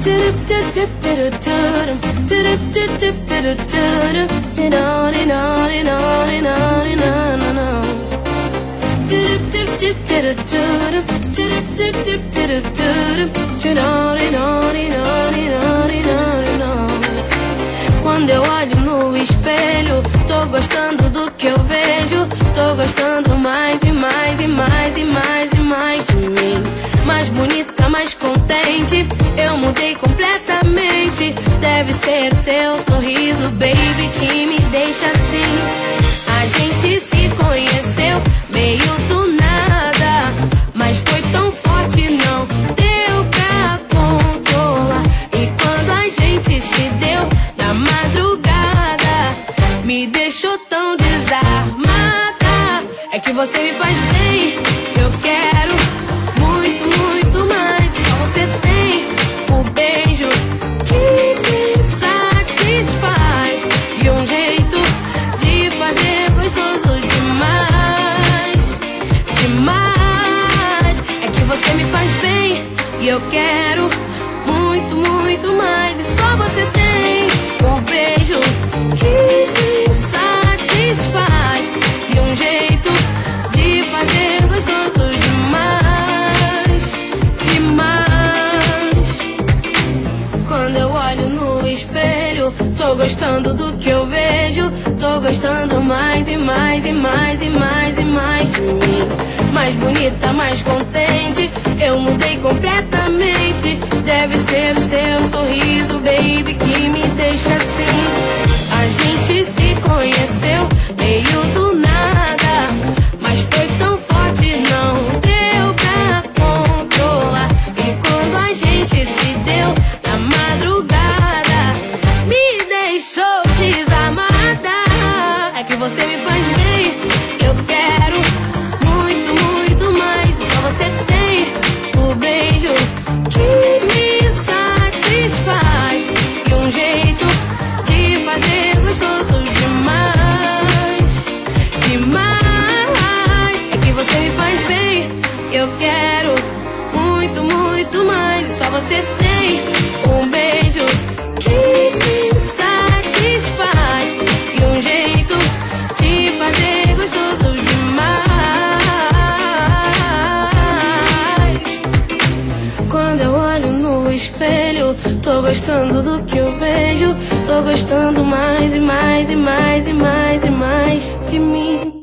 Quando eu olho no espelho, tô gostando do que eu vejo. Tô gostando mais e mais e mais e mais e mais de mim. Mais bonita, mais contente, eu mudei completamente. Deve ser o seu sorriso, baby, que me deixa assim. A gente se conheceu meio do nada, mas foi tão forte, não deu pra controlar. E quando a gente se deu na madrugada, me deixou tão desarmada. É que você me faz bem, eu quero muito, muito mais. Só você tem o beijo que me satisfaz e um jeito de fazer gostoso demais, demais. É que você me faz bem e eu quero muito, muito mais. E só você tem o beijo que me satisfaz e um jeito de fazer gostoso demais, demais. Quando eu olho no espelho, tô gostando do que eu vejo. Tô gostando mais e mais e mais e mais e mais de mim. Mais bonita, mais contente, eu mudei completamente. Deve ser o seu sorriso, baby, que me deixa assim. A gente se conheceu meio do nada, mas foi tão forte, não deu pra controlar. E quando a gente se deu na madrugada, me deixou desarmada. É que você me faz bem, eu quero muito, muito mais. Só você tem o beijo que me satisfaz e um jeito de fazer gostoso demais, demais. É que você me faz bem, eu quero muito, muito mais. Só você tem um beijo que me satisfaz e um jeito de fazer gostoso demais. Quando eu olho no espelho, tô gostando do que eu vejo. Tô gostando mais e mais e mais e mais e mais de mim.